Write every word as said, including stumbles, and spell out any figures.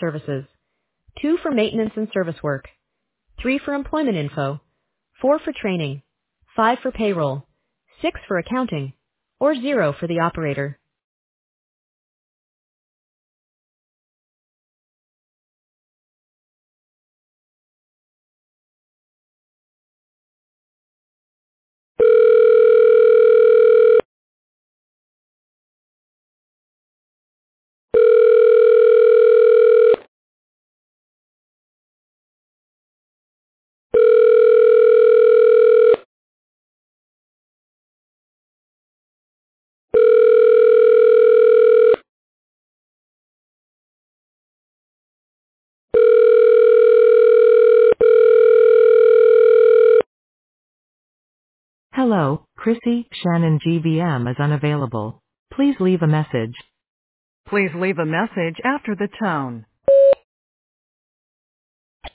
services. two for maintenance and service work. three for employment info. four for training. five for payroll. six for accounting. Or zero for the operator. Hello, Chrissy, Shannon G V M is unavailable. Please leave a message. Please leave a message after the tone.